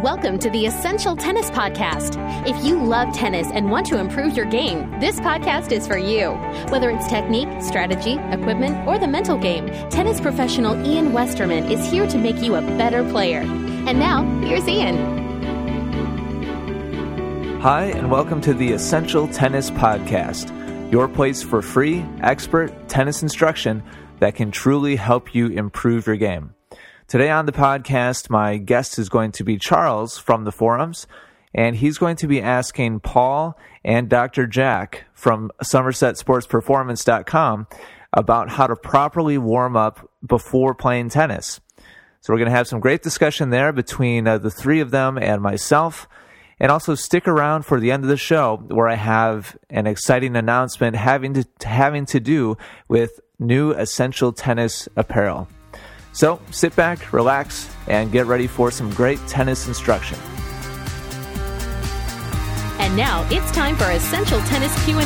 Welcome to the Essential Tennis Podcast. If you love tennis and want to improve your game, this podcast is for you. Whether it's technique, strategy, equipment, or the mental game, tennis professional Ian Westerman is here to make you a better player. And now, here's Ian. Hi, and welcome to the Essential Tennis Podcast, your place for free, expert tennis instruction that can truly help you improve your game. Today on the podcast, my guest is going to be Charles from the forums, and he's going to be asking Paul and Dr. Jack from SomersetSportsPerformance.com about how to properly warm up before playing tennis. So we're going to have some great discussion there between the three of them and myself, and also stick around for the end of the show where I have an exciting announcement having to do with new Essential Tennis apparel. So sit back, relax, and get ready for some great tennis instruction. And now it's time for Essential Tennis Q&A.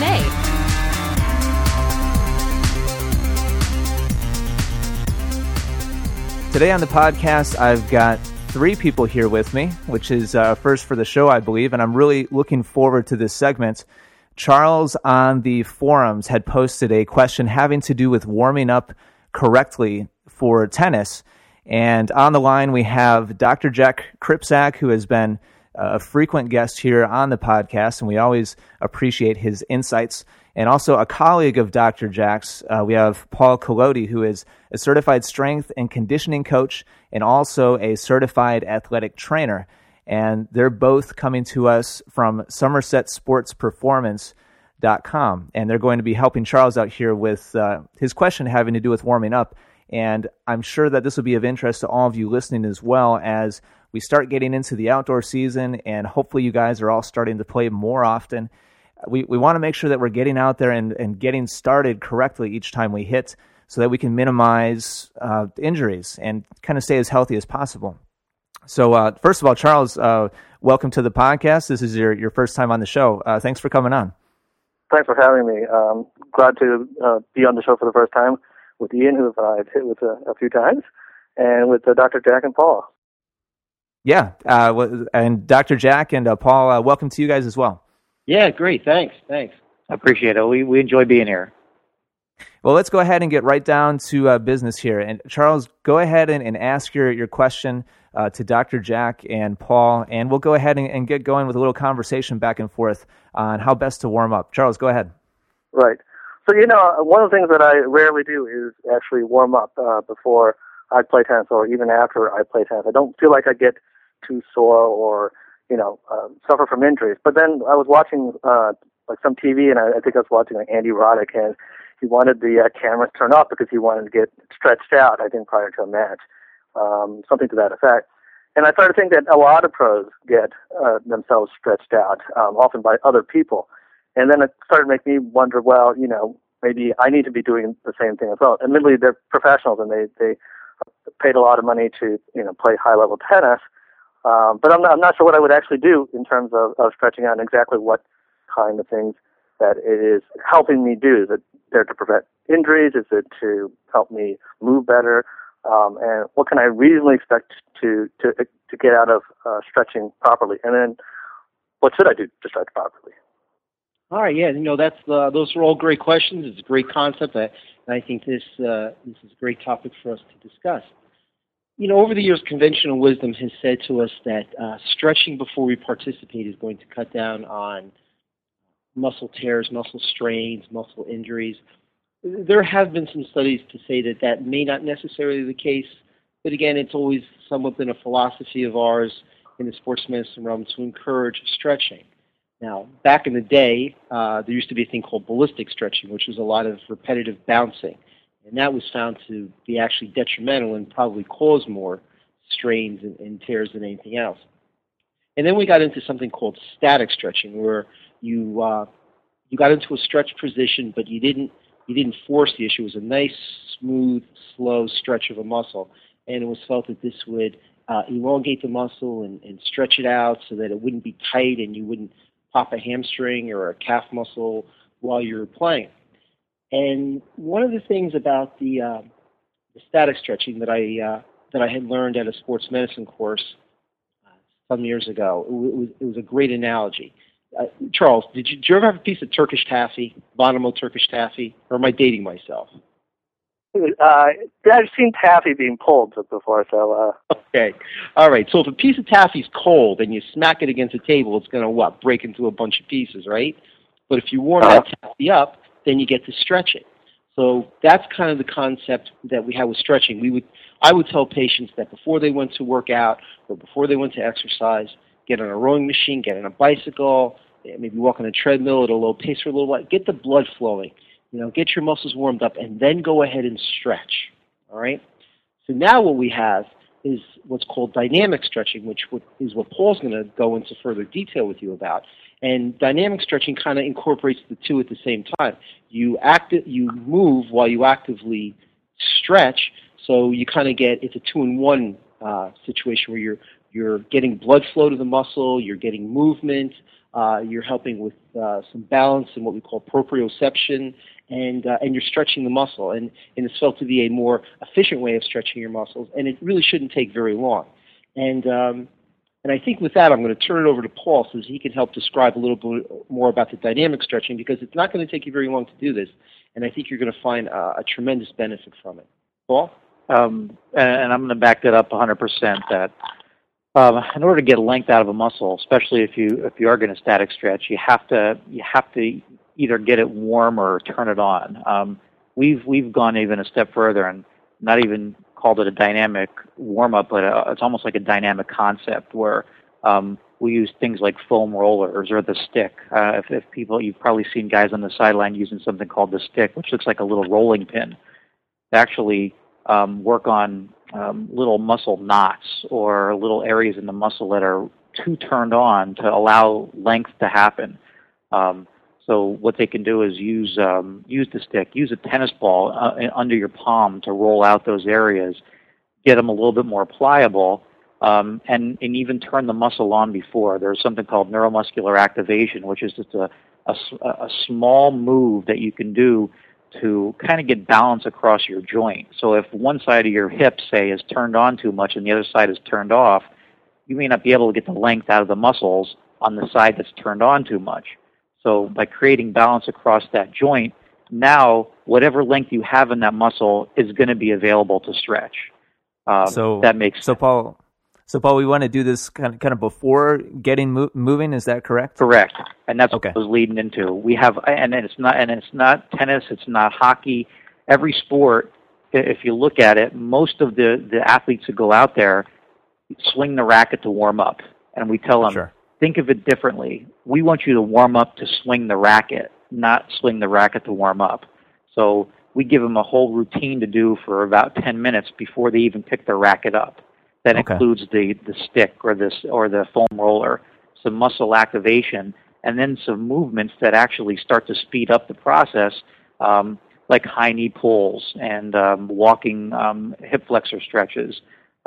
Today on the podcast, I've got three people here with me, which is first for the show, I believe, and I'm really looking forward to this segment. Charles on the forums had posted a question having to do with warming up correctly for tennis. And on the line, we have Dr. Jack Kripczak, who has been a frequent guest here on the podcast, and we always appreciate his insights. And also a colleague of Dr. Jack's, we have Paul Collodi, who is a certified strength and conditioning coach and also a certified athletic trainer. And they're both coming to us from SomersetSportsPerformance.com. And they're going to be helping Charles out here with his question having to do with warming up. And I'm sure that this will be of interest to all of you listening as well as we start getting into the outdoor season, and hopefully you guys are all starting to play more often. We want to make sure that we're getting out there and getting started correctly each time we hit so that we can minimize injuries and kind of stay as healthy as possible. So first of all, Charles, welcome to the podcast. This is your first time on the show. Thanks for coming on. Thanks for having me. Glad to be on the show for the first time with Ian, who I've hit with a few times, and with Dr. Jack and Paul. Yeah, and Dr. Jack and Paul, welcome to you guys as well. Yeah, great. Thanks. I appreciate it. We enjoy being here. Well, let's go ahead and get right down to business here. And Charles, go ahead and ask your question to Dr. Jack and Paul, and we'll go ahead and get going with a little conversation back and forth on how best to warm up. Charles, go ahead. Right. So, one of the things that I rarely do is actually warm up before I play tennis or even after I play tennis. I don't feel like I get too sore or, suffer from injuries. But then I was watching some TV, and I think I was watching Andy Roddick, and he wanted the cameras turned off because he wanted to get stretched out, I think, prior to a match, something to that effect. And I started to think that a lot of pros get themselves stretched out, often by other people. And then it started to make me wonder, well, maybe I need to be doing the same thing as well. Admittedly, they're professionals and they paid a lot of money to, play high-level tennis. But I'm not sure what I would actually do in terms of stretching out and exactly what kind of things that it is helping me do. Is it there to prevent injuries? Is it to help me move better? And what can I reasonably expect to get out of stretching properly? And then what should I do to stretch properly? All right, yeah, those are all great questions. It's a great concept, and I think this is a great topic for us to discuss. Over the years, conventional wisdom has said to us that stretching before we participate is going to cut down on muscle tears, muscle strains, muscle injuries. There have been some studies to say that may not necessarily be the case, but again, it's always somewhat been a philosophy of ours in the sports medicine realm to encourage stretching. Now, back in the day, there used to be a thing called ballistic stretching, which was a lot of repetitive bouncing. And that was found to be actually detrimental and probably cause more strains and tears than anything else. And then we got into something called static stretching, where you got into a stretch position, but you didn't force the issue. It was a nice, smooth, slow stretch of a muscle. And it was felt that this would elongate the muscle and stretch it out so that it wouldn't be tight and you wouldn't pop a hamstring or a calf muscle while you're playing. And one of the things about the static stretching that I had learned at a sports medicine course some years ago. It was a great analogy. Charles, did you ever have a piece of Turkish taffy, Bonomo Turkish taffy, or am I dating myself? I've seen taffy being pulled before, so... Okay. All right. So if a piece of taffy's cold and you smack it against a table, it's going to, break into a bunch of pieces, right? But if you warm that taffy up, then you get to stretch it. So that's kind of the concept that we have with stretching. I would tell patients that before they went to work out or before they went to exercise, get on a rowing machine, get on a bicycle, maybe walk on a treadmill at a low pace for a little while, get the blood flowing. Get your muscles warmed up, and then go ahead and stretch, all right? So now what we have is what's called dynamic stretching, which is what Paul's going to go into further detail with you about. And dynamic stretching kind of incorporates the two at the same time. You move while you actively stretch, so you kind of it's a two-in-one situation where you're getting blood flow to the muscle, you're getting movement, you're helping with some balance and what we call proprioception, and you're stretching the muscle. And it's felt to be a more efficient way of stretching your muscles, and it really shouldn't take very long. And I think with that, I'm going to turn it over to Paul so that he can help describe a little bit more about the dynamic stretching, because it's not going to take you very long to do this, and I think you're going to find a tremendous benefit from it. Paul? And I'm going to back that up 100%, that in order to get length out of a muscle, especially if you are going to static stretch, you have to either get it warm or turn it on. We've gone even a step further and not even called it a dynamic warm-up, but it's almost like a dynamic concept where we use things like foam rollers or the stick. If people, you've probably seen guys on the sideline using something called the stick, which looks like a little rolling pin, to actually work on little muscle knots or little areas in the muscle that are too turned on to allow length to happen. So what they can do is use the stick, use a tennis ball under your palm to roll out those areas, get them a little bit more pliable, and even turn the muscle on before. There's something called neuromuscular activation, which is just a small move that you can do to kind of get balance across your joint. So if one side of your hip, say, is turned on too much and the other side is turned off, you may not be able to get the length out of the muscles on the side that's turned on too much. So by creating balance across that joint, now whatever length you have in that muscle is going to be available to stretch. So that makes sense. So Paul, we want to do this kind of before getting moving. Is that correct? Correct, and that's okay. What I was leading into. We have, and it's not tennis, it's not hockey. Every sport, if you look at it, most of the athletes who go out there swing the racket to warm up, and we tell them, sure. Think of it differently. We want you to warm up to swing the racket, not swing the racket to warm up. So we give them a whole routine to do for about 10 minutes before they even pick their racket up. That includes the stick or the foam roller, some muscle activation, and then some movements that actually start to speed up the process, like high knee pulls and walking hip flexor stretches,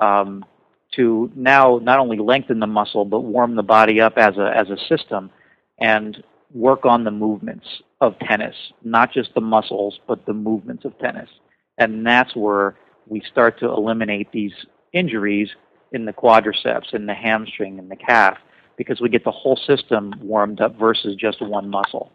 to now not only lengthen the muscle but warm the body up as a system and work on the movements of tennis, not just the muscles but the movements of tennis. And that's where we start to eliminate these injuries in the quadriceps and the hamstring and the calf, because we get the whole system warmed up versus just one muscle.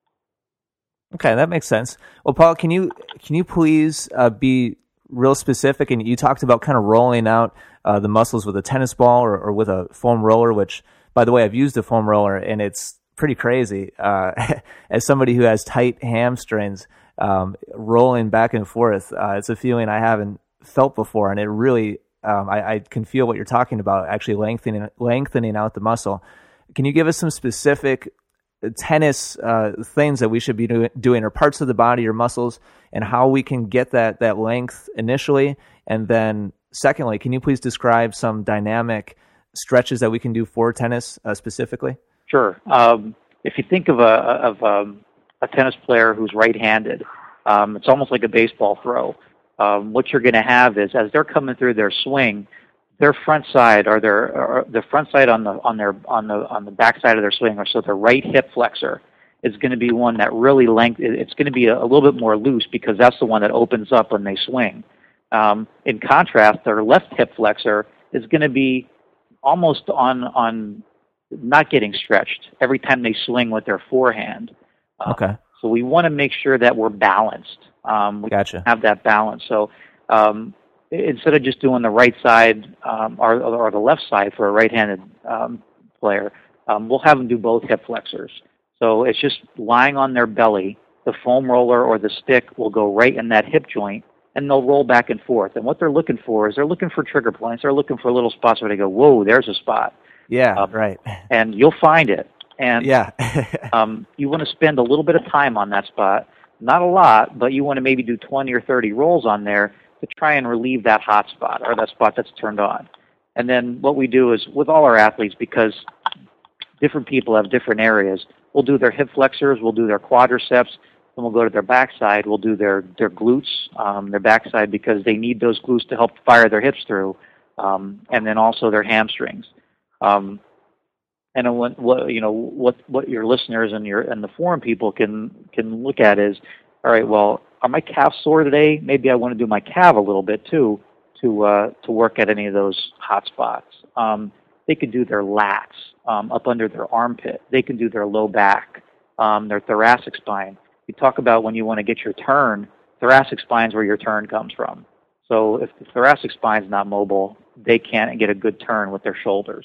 Okay, that makes sense. Well, Paul, can you please be real specific? And you talked about kind of rolling out the muscles with a tennis ball or with a foam roller, which, by the way, I've used a foam roller, and it's pretty crazy. As somebody who has tight hamstrings, rolling back and forth, it's a feeling I haven't felt before, and it really, I can feel what you're talking about, actually lengthening out the muscle. Can you give us some specific tennis things that we should be doing, or parts of the body or muscles, and how we can get that length initially? And then secondly, can you please describe some dynamic stretches that we can do for tennis specifically? Sure. If you think of a tennis player who's right-handed, it's almost like a baseball throw. What you're going to have is, as they're coming through their swing, their front side or the front side on the back side of their swing, or so their right hip flexor is going to be one that really it's going to be a little bit more loose, because that's the one that opens up when they swing. In contrast, their left hip flexor is going to be almost on not getting stretched every time they swing with their forehand. Okay. So we want to make sure that we're balanced. We Gotcha. have that balance. So instead of just doing the right side or the left side for a right-handed player, we'll have them do both hip flexors. So it's just lying on their belly. The foam roller or the stick will go right in that hip joint, and they'll roll back and forth. And what they're looking for is they're looking for trigger points. They're looking for little spots where they go, whoa, there's a spot. Yeah, right. And you'll find it. And yeah. you want to spend a little bit of time on that spot. Not a lot, but you want to maybe do 20 or 30 rolls on there to try and relieve that hot spot or that spot that's turned on. And then what we do is with all our athletes, because different people have different areas, we'll do their hip flexors, we'll do their quadriceps, then we'll go to their backside, we'll do their glutes, their backside, because they need those glutes to help fire their hips through, and then also their hamstrings. And what your listeners and the forum people can look at is, all right, well, are my calves sore today? Maybe I want to do my calf a little bit too to work at any of those hot spots. They could do their lats up under their armpit. They can do their low back, their thoracic spine. You talk about when you want to get your turn, thoracic spine is where your turn comes from. So if the thoracic spine is not mobile, they can't get a good turn with their shoulders.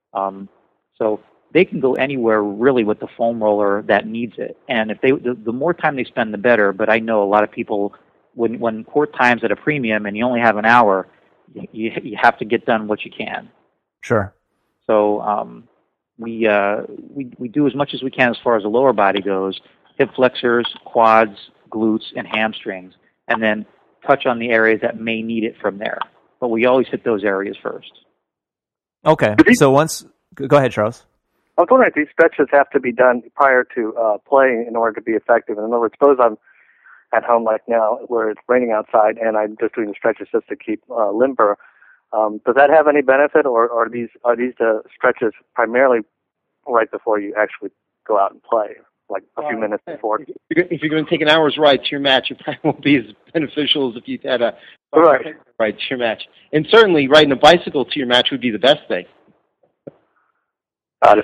So they can go anywhere really with the foam roller that needs it. And if the more time they spend, the better. But I know a lot of people, when court time's at a premium and you only have an hour, you have to get done what you can. Sure. So we do as much as we can as far as the lower body goes: hip flexors, quads, glutes, and hamstrings, and then touch on the areas that may need it from there. But we always hit those areas first. Okay. So go ahead, Charles. I was wondering if these stretches have to be done prior to playing in order to be effective. In other words, suppose I'm at home like now where it's raining outside and I'm just doing the stretches just to keep limber. Does that have any benefit, or are these stretches primarily right before you actually go out and play, like a few minutes before? If you're going to take an hour's ride to your match, it probably won't be as beneficial as if you had a ride to your match. And certainly riding a bicycle to your match would be the best thing. Got it.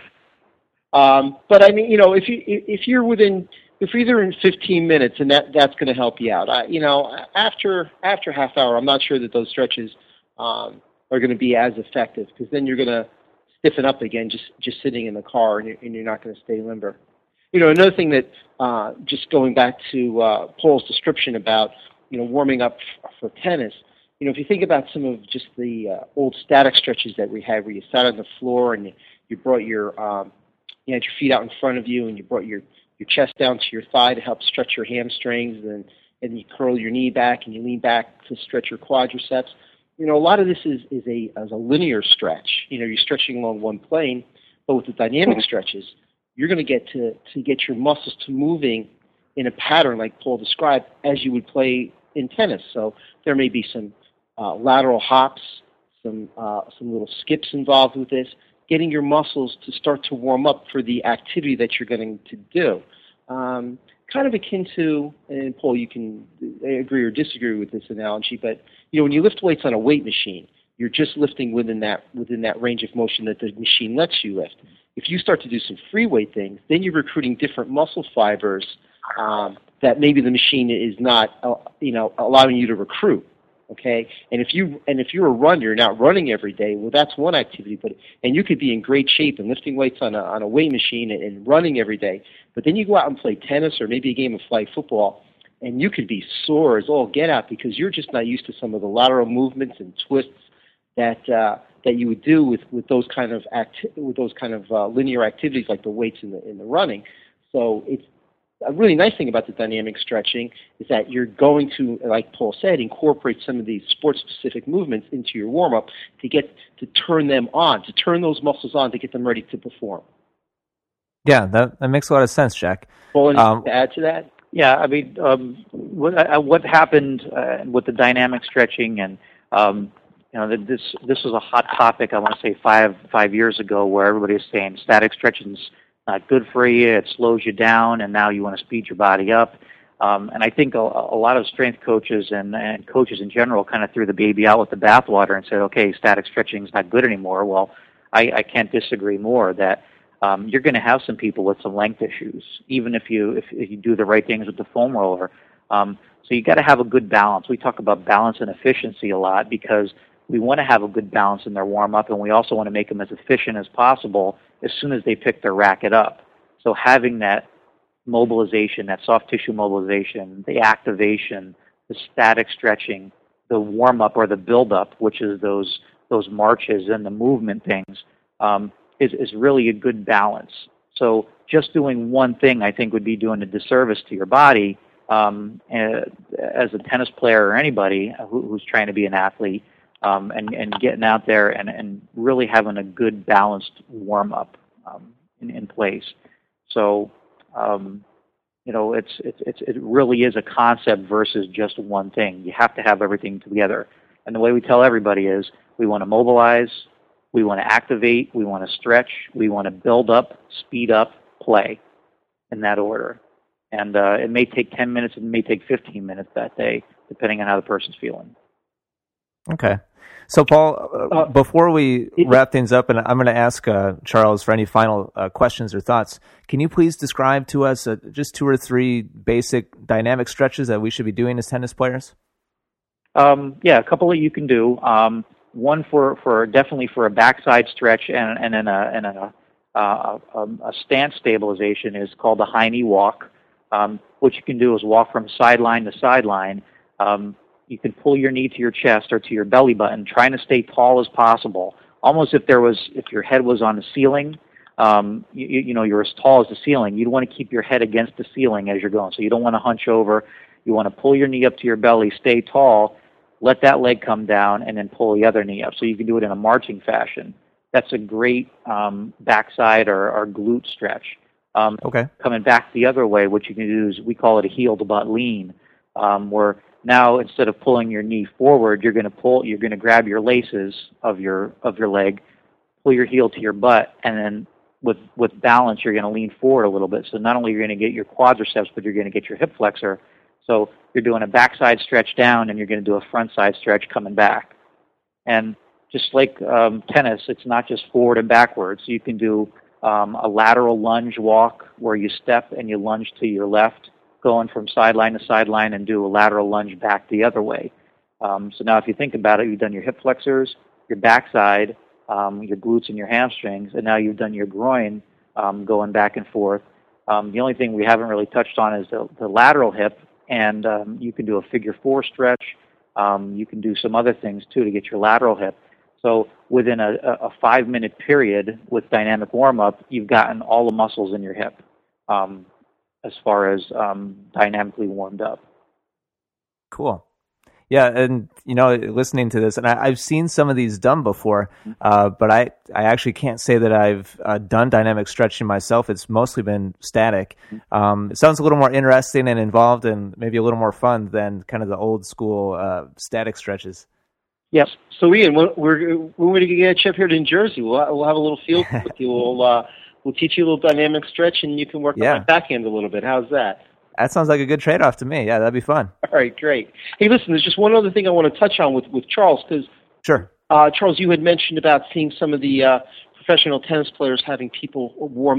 But I mean, if you're either in 15 minutes, and that's going to help you out. After half hour, I'm not sure that those stretches are going to be as effective, because then you're going to stiffen up again just sitting in the car, and you're not going to stay limber. Another thing that just going back to Paul's description about warming up for tennis. If you think about some of just the old static stretches that we had, where you sat on the floor and you brought you had your feet out in front of you, and you brought your chest down to your thigh to help stretch your hamstrings, and you curl your knee back and you lean back to stretch your quadriceps. A lot of this is a linear stretch. You're stretching along one plane, but with the dynamic stretches, you're going to get to get your muscles to moving in a pattern like Paul described, as you would play in tennis. So there may be some lateral hops, some little skips involved with this, getting your muscles to start to warm up for the activity that you're going to do. Kind of akin to, and Paul, you can agree or disagree with this analogy, but when you lift weights on a weight machine, you're just lifting within that range of motion that the machine lets you lift. If you start to do some free weight things, then you're recruiting different muscle fibers that maybe the machine is not allowing you to recruit. Okay, and if you're a runner, you're not running every day. Well, that's one activity, and you could be in great shape and lifting weights on a weight machine and running every day. But then you go out and play tennis or maybe a game of flag football, and you could be sore as all get out, because you're just not used to some of the lateral movements and twists that you would do with those kind of linear activities like the weights in the running. So it's a really nice thing about the dynamic stretching is that you're going to, like Paul said, incorporate some of these sport-specific movements into your warm-up to turn them on, to turn those muscles on, to get them ready to perform. Yeah, that makes a lot of sense, Jack. Paul, anything to add to that? Yeah, I mean, what happened with the dynamic stretching, and this was a hot topic, I want to say five years ago, where everybody was saying static stretching's not good for you, it slows you down, and now you want to speed your body up. And I think a lot of strength coaches and coaches in general kind of threw the baby out with the bathwater and said, okay, static stretching is not good anymore. Well, I can't disagree more that you're going to have some people with some length issues, even if you do the right things with the foam roller. So you got to have a good balance. We talk about balance and efficiency a lot because we want to have a good balance in their warm-up, and we also want to make them as efficient as possible as soon as they pick their racket up. So having that mobilization, that soft tissue mobilization, the activation, the static stretching, the warm-up or the build-up, which is those marches and the movement things, is really a good balance. So just doing one thing, I think, would be doing a disservice to your body. As a tennis player or anybody who's trying to be an athlete, and getting out there and really having a good balanced warm-up in place. So, it really is a concept versus just one thing. You have to have everything together. And the way we tell everybody is we want to mobilize, we want to activate, we want to stretch, we want to build up, speed up, play, in that order. And it may take 10 minutes, it may take 15 minutes that day, depending on how the person's feeling. Okay. So, Paul, before we wrap things up, and I'm going to ask Charles for any final questions or thoughts, can you please describe to us just 2 or 3 basic dynamic stretches that we should be doing as tennis players? Yeah, a couple that you can do. One for definitely for a backside stretch and then a stance stabilization is called the high knee walk. What you can do is walk from sideline to sideline. You can pull your knee to your chest or to your belly button, trying to stay tall as possible. Almost if your head was on the ceiling, you're as tall as the ceiling. You'd want to keep your head against the ceiling as you're going. So you don't want to hunch over. You want to pull your knee up to your belly, stay tall, let that leg come down, and then pull the other knee up. So you can do it in a marching fashion. That's a great backside or glute stretch. Okay. Coming back the other way, what you can do is we call it a heel to butt lean, where now instead of pulling your knee forward, you're going to grab your laces of your leg, pull your heel to your butt, and then with balance, you're going to lean forward a little bit. So not only are you going to get your quadriceps, but you're going to get your hip flexor. So you're doing a backside stretch down, and you're going to do a front side stretch coming back. And just like tennis, it's not just forward and backwards. You can do a lateral lunge walk where you step and you lunge to your left, going from sideline to sideline, and do a lateral lunge back the other way. So now if you think about it, you've done your hip flexors, your backside, your glutes and your hamstrings, and now you've done your groin going back and forth. The only thing we haven't really touched on is the lateral hip, and you can do a figure 4 stretch. You can do some other things, too, to get your lateral hip. So within a 5-minute period with dynamic warm-up, you've gotten all the muscles in your hip as far as dynamically warmed up. Cool. Yeah, and, listening to this, and I've seen some of these done before, but I actually can't say that I've done dynamic stretching myself. It's mostly been static. It sounds a little more interesting and involved and maybe a little more fun than kind of the old school static stretches. Yes. So, Ian, we're going to get a trip here to New Jersey. We'll have a little field with you. We'll teach you a little dynamic stretch, and you can work on my backhand a little bit. How's that? That sounds like a good trade-off to me. Yeah, that'd be fun. All right, great. Hey, listen, there's just one other thing I want to touch on with Charles, because sure. Charles, you had mentioned about seeing some of the professional tennis players having people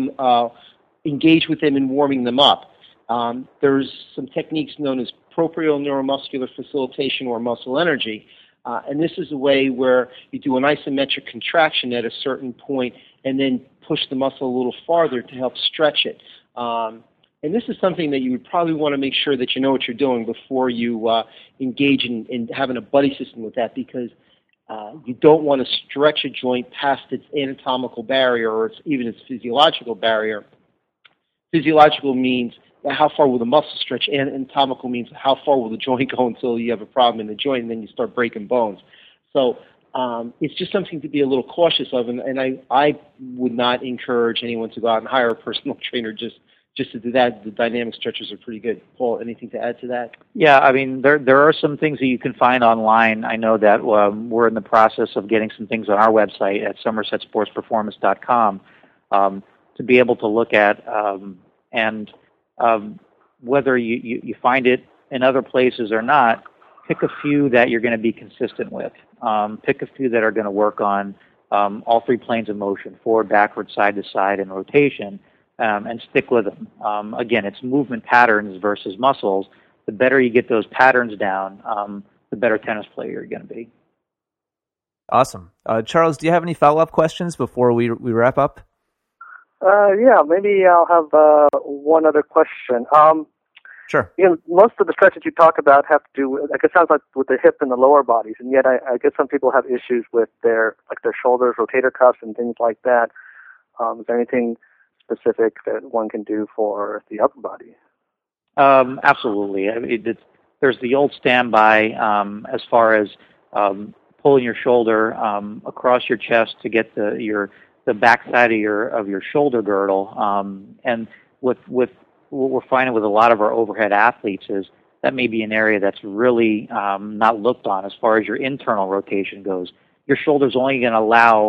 engage with them and warming them up. There's some techniques known as proprial neuromuscular facilitation or muscle energy. And this is a way where you do an isometric contraction at a certain point and then push the muscle a little farther to help stretch it. And this is something that you would probably want to make sure that you know what you're doing before you engage in having a buddy system with that, because you don't want to stretch a joint past its anatomical barrier or even its physiological barrier. Physiological means how far will the muscle stretch, and anatomical means how far will the joint go until you have a problem in the joint, and then you start breaking bones. So it's just something to be a little cautious of, and I would not encourage anyone to go out and hire a personal trainer just to do that. The dynamic stretchers are pretty good. Paul, anything to add to that? Yeah, I mean, there are some things that you can find online. I know that we're in the process of getting some things on our website at somersetsportsperformance.com to be able to look at, and whether you find it in other places or not, pick a few that you're going to be consistent with. Pick a few that are going to work on all three planes of motion, forward, backward, side to side, and rotation, and stick with them. Again, it's movement patterns versus muscles. The better you get those patterns down, the better tennis player you're going to be. Awesome. Charles, do you have any follow-up questions before we wrap up? Yeah, maybe I'll have one other question. Sure. Most of the stretches you talk about have to do with, like, it sounds like with the hip and the lower bodies, and yet I guess some people have issues with their shoulders, rotator cuffs, and things like that. Is there anything specific that one can do for the upper body? Absolutely. I mean, there's the old standby as far as pulling your shoulder across your chest to get the backside of your shoulder girdle. And with what we're finding with a lot of our overhead athletes is that may be an area that's really not looked on as far as your internal rotation goes. Your shoulder's only going to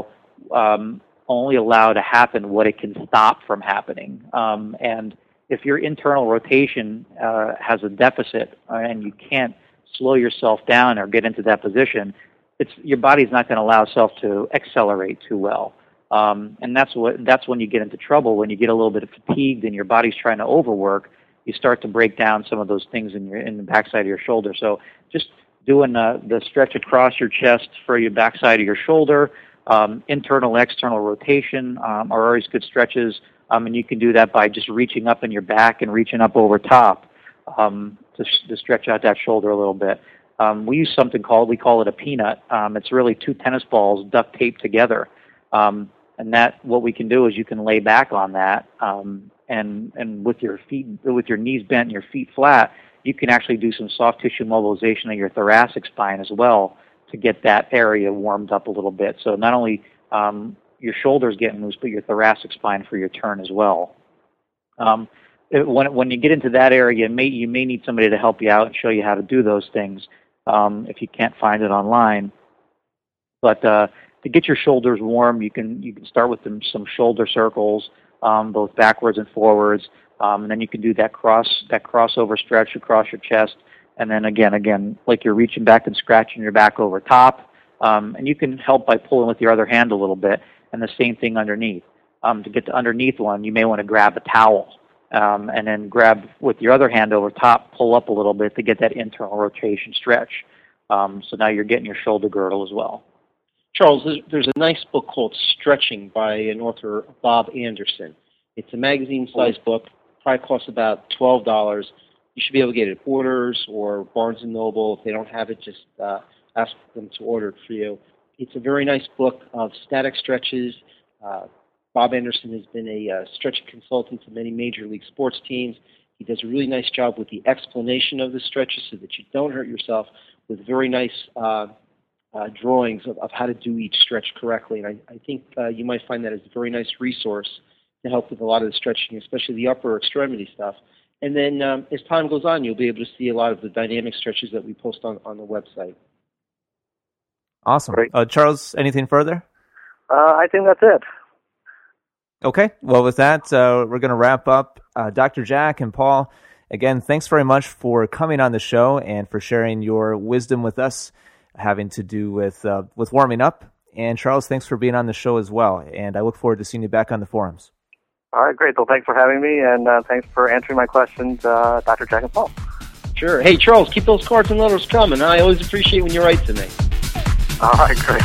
allow to happen what it can stop from happening. And if your internal rotation has a deficit and you can't slow yourself down or get into that position, your body's not going to allow itself to accelerate too well. And that's when you get into trouble. When you get a little bit fatigued and your body's trying to overwork, you start to break down some of those things in the backside of your shoulder. So just doing the stretch across your chest for your backside of your shoulder, internal, external rotation are always good stretches. And you can do that by just reaching up in your back and reaching up over top to stretch out that shoulder a little bit. We use something we call it a peanut. It's really two tennis balls duct taped together. And that, what we can do is you can lay back on that, and with your knees bent and your feet flat, you can actually do some soft tissue mobilization of your thoracic spine as well to get that area warmed up a little bit. So not only your shoulders getting loose, but your thoracic spine for your turn as well. When you get into that area, you may need somebody to help you out and show you how to do those things if you can't find it online. But to get your shoulders warm, you can start with some shoulder circles, both backwards and forwards, and then you can do that crossover stretch across your chest, and then again, like you're reaching back and scratching your back over top, and you can help by pulling with your other hand a little bit, and the same thing underneath. To get to underneath one, you may want to grab a towel, and then grab with your other hand over top, pull up a little bit to get that internal rotation stretch. So now you're getting your shoulder girdle as well. Charles, there's a nice book called Stretching by an author, Bob Anderson. It's a magazine-sized book. Probably costs about $12. You should be able to get it at Borders or Barnes & Noble. If they don't have it, just ask them to order it for you. It's a very nice book of static stretches. Bob Anderson has been a stretching consultant to many major league sports teams. He does a really nice job with the explanation of the stretches so that you don't hurt yourself, with very nice drawings of how to do each stretch correctly. And I think you might find that as a very nice resource to help with a lot of the stretching, especially the upper extremity stuff. And then as time goes on, you'll be able to see a lot of the dynamic stretches that we post on the website. Awesome. Charles, anything further? I think that's it. Okay. Well, with that, we're going to wrap up. Dr. Jack and Paul, again, thanks very much for coming on the show and for sharing your wisdom with us, having to do with warming up. And Charles, thanks for being on the show as well. And I look forward to seeing you back on the forums. All right, great. Well, thanks for having me, and thanks for answering my questions, Dr. Jack and Paul. Sure. Hey, Charles, keep those cards and letters coming. I always appreciate when you write to me. All right, great.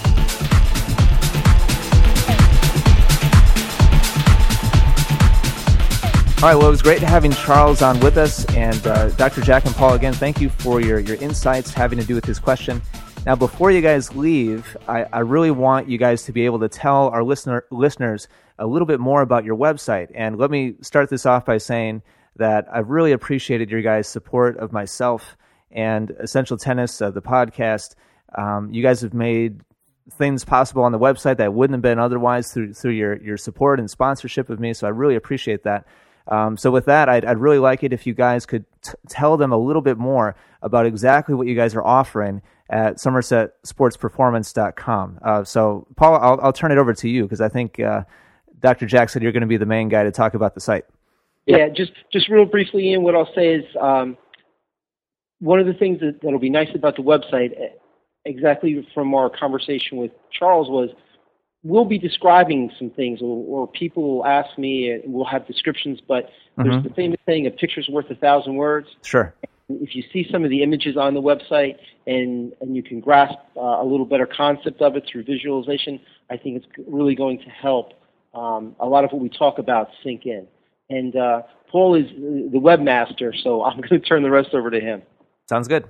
All right, well, it was great having Charles on with us. And Dr. Jack and Paul, again, thank you for your insights having to do with this question. Now, before you guys leave, I really want you guys to be able to tell our listeners a little bit more about your website. And let me start this off by saying that I've really appreciated your guys' support of myself and Essential Tennis, the podcast. You guys have made things possible on the website that wouldn't have been otherwise through your support and sponsorship of me, so I really appreciate that. So with that, I'd really like it if you guys could tell them a little bit more about exactly what you guys are offering at SomersetSportsPerformance.com. So, Paul, I'll turn it over to you because I think Dr. Jack said you're going to be the main guy to talk about the site. Yeah, just real briefly, Ian, what I'll say is one of the things that'll be nice about the website, exactly from our conversation with Charles, was we'll be describing some things, or people will ask me, and we'll have descriptions, but there's the famous saying, a picture's worth 1,000 words. Sure. If you see some of the images on the website and you can grasp a little better concept of it through visualization, I think it's really going to help a lot of what we talk about sink in. And Paul is the webmaster, so I'm going to turn the rest over to him. Sounds good.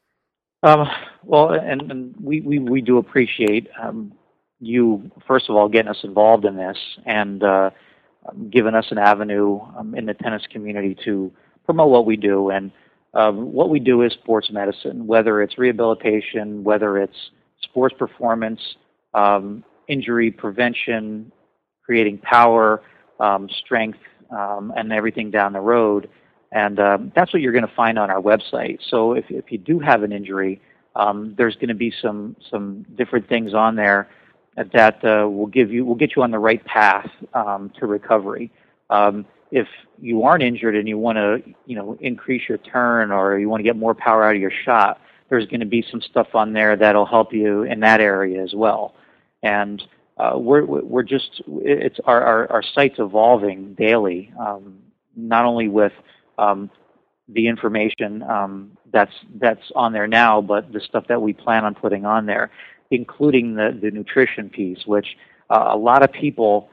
Well, and we do appreciate you, first of all, getting us involved in this and giving us an avenue in the tennis community to promote what we do. And what we do is sports medicine, whether it's rehabilitation, whether it's sports performance, injury prevention, creating power, strength, and everything down the road. And that's what you're going to find on our website. So if you do have an injury, there's going to be some different things on there that will get you on the right path to recovery. If you aren't injured and you want to increase your turn, or you want to get more power out of your shot, there's going to be some stuff on there that'll help you in that area as well. And we're just, it's our site's evolving daily, not only with the information that's on there now, but the stuff that we plan on putting on there, including the nutrition piece, which a lot of people,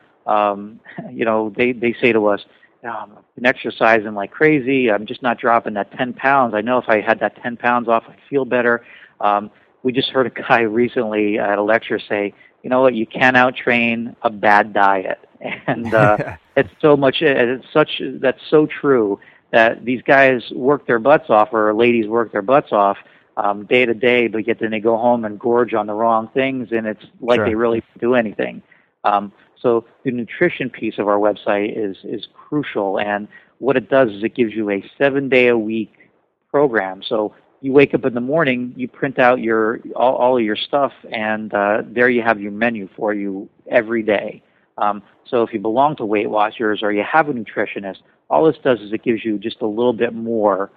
they say to us, I've been exercising like crazy. I'm just not dropping that 10 pounds. I know if I had that 10 pounds off, I'd feel better. We just heard a guy recently at a lecture say, you know what, you can't out-train a bad diet. And it's that's so true, that these guys work their butts off, or ladies work their butts off day to day, but yet then they go home and gorge on the wrong things, and it's like They really didn't do anything. So the nutrition piece of our website is crucial, and what it does is it gives you a 7-day-a-week program. So you wake up in the morning, you print out all of your stuff, and there you have your menu for you every day. So if you belong to Weight Watchers or you have a nutritionist, all this does is it gives you just a little bit more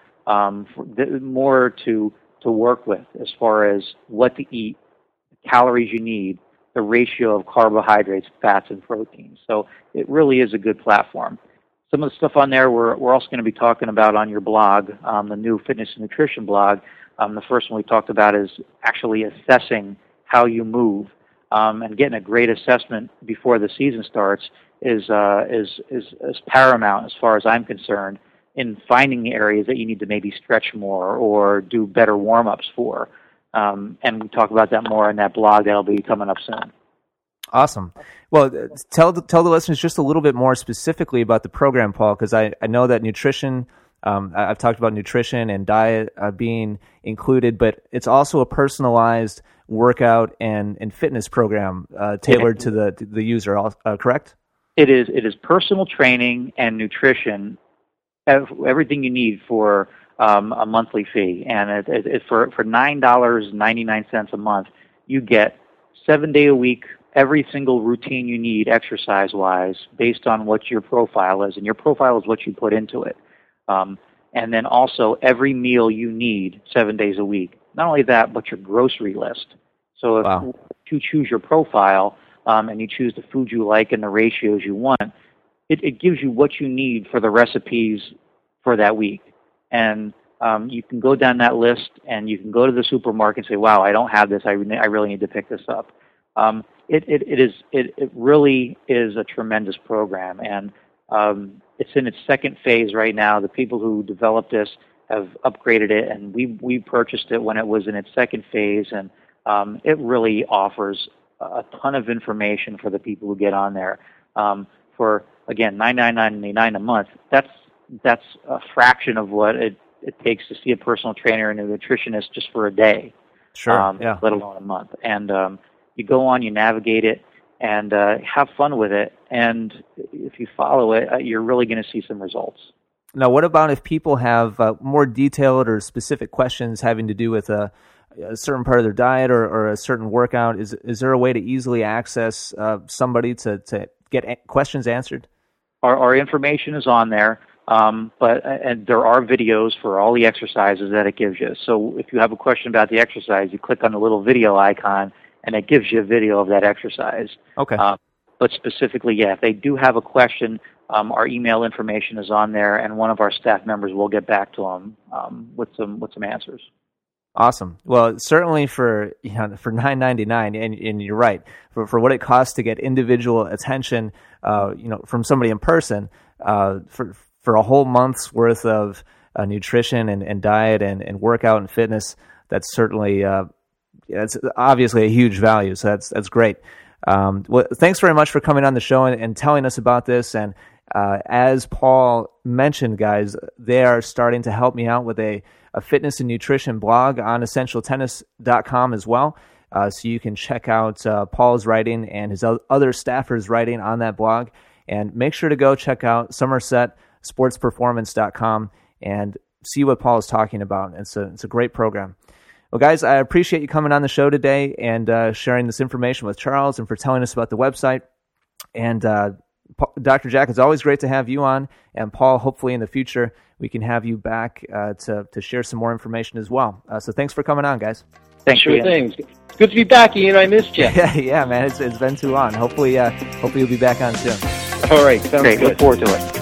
to work with as far as what to eat, the calories you need, the ratio of carbohydrates, fats, and proteins. So it really is a good platform. Some of the stuff on there we're also going to be talking about on your blog, the new fitness and nutrition blog. The first one we talked about is actually assessing how you move, and getting a great assessment before the season starts is paramount as far as I'm concerned in finding the areas that you need to maybe stretch more or do better warm-ups for. And we talk about that more in that blog that'll be coming up soon. Awesome. Well, tell the listeners just a little bit more specifically about the program, Paul, because I know that nutrition, I've talked about nutrition and diet being included, but it's also a personalized workout and fitness program tailored to the user, correct? It is personal training and nutrition, everything you need for a monthly fee. And for $9.99 a month, you get 7 day a week, every single routine you need exercise-wise based on what your profile is. And your profile is what you put into it. And then also every meal you need 7 days a week. Not only that, but your grocery list. So if you choose your profile and you choose the food you like and the ratios you want, it gives you what you need for the recipes for that week. And you can go down that list and you can go to the supermarket and say, wow, I don't have this. I really need to pick this up. It really is a tremendous program, and it's in its second phase right now. The people who developed this have upgraded it, and we purchased it when it was in its second phase, and it really offers a ton of information for the people who get on there. For again, $9.99 a month, that's a fraction of what it takes to see a personal trainer and a nutritionist just for a day. Sure. Let alone a month. And you go on, you navigate it, and have fun with it. And if you follow it, you're really going to see some results. Now, what about if people have more detailed or specific questions having to do with a certain part of their diet or a certain workout? Is there a way to easily access somebody to get questions answered? Our information is on there, but there are videos for all the exercises that it gives you. So if you have a question about the exercise, you click on the little video icon, and it gives you a video of that exercise. Okay. But specifically, if they do have a question, our email information is on there, and one of our staff members will get back to them with some answers. Awesome. Well, certainly for $9.99, and you're right, for what it costs to get individual attention, from somebody in person, for a whole month's worth of nutrition and diet and workout and fitness, that's certainly it's obviously a huge value. So that's great. Well, thanks very much for coming on the show and telling us about this. And as Paul mentioned, guys, they are starting to help me out with a fitness and nutrition blog on EssentialTennis.com as well. So you can check out Paul's writing and his other staffers' writing on that blog. And make sure to go check out SomersetSportsPerformance.com and see what Paul is talking about. It's a great program. Well, guys, I appreciate you coming on the show today and sharing this information with Charles and for telling us about the website. And Dr. Jack, it's always great to have you on. And Paul, hopefully in the future, we can have you back to share some more information as well. So thanks for coming on, guys. Thanks, sure thing. It's good to be back, Ian. I missed you. Yeah, man. It's been too long. Hopefully you'll be back on soon. All right. Sounds great. Good. Look forward to it.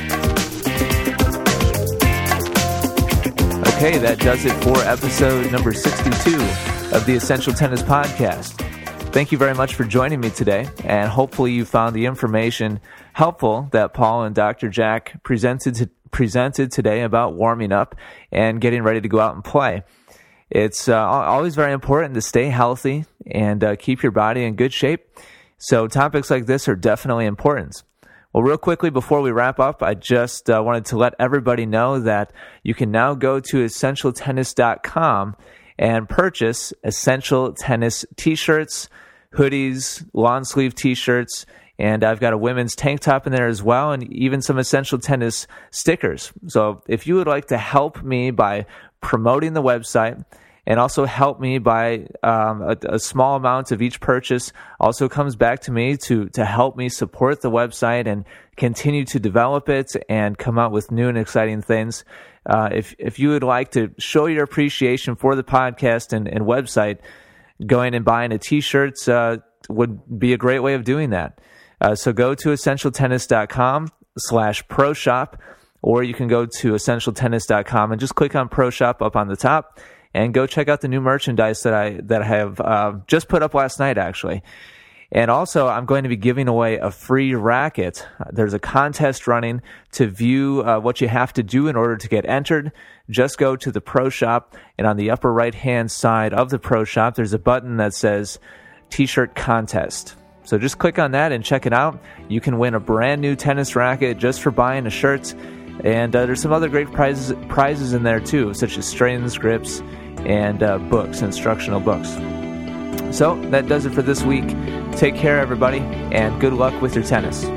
Okay, that does it for episode number 62 of the Essential Tennis Podcast. Thank you very much for joining me today, and hopefully you found the information helpful that Paul and Dr. Jack presented today about warming up and getting ready to go out and play. It's always very important to stay healthy and keep your body in good shape, so topics like this are definitely important. Well, real quickly before we wrap up, I just wanted to let everybody know that you can now go to EssentialTennis.com and purchase Essential Tennis t-shirts, hoodies, lawn sleeve t-shirts, and I've got a women's tank top in there as well, and even some Essential Tennis stickers. So if you would like to help me by promoting the website, and also help me by a small amount of each purchase also comes back to me to help me support the website and continue to develop it and come out with new and exciting things. If you would like to show your appreciation for the podcast and website, going and buying a t-shirt would be a great way of doing that. So go to EssentialTennis.com/pro shop, or you can go to EssentialTennis.com and just click on Pro Shop up on the top. And go check out the new merchandise that I have just put up last night, actually. And also, I'm going to be giving away a free racket. There's a contest running to view what you have to do in order to get entered. Just go to the Pro Shop, and on the upper right-hand side of the Pro Shop, there's a button that says T-shirt Contest. So just click on that and check it out. You can win a brand new tennis racket just for buying a shirt. And there's some other great prizes in there, too, such as strains, grips, and books, instructional books. So that does it for this week. Take care, everybody, and good luck with your tennis.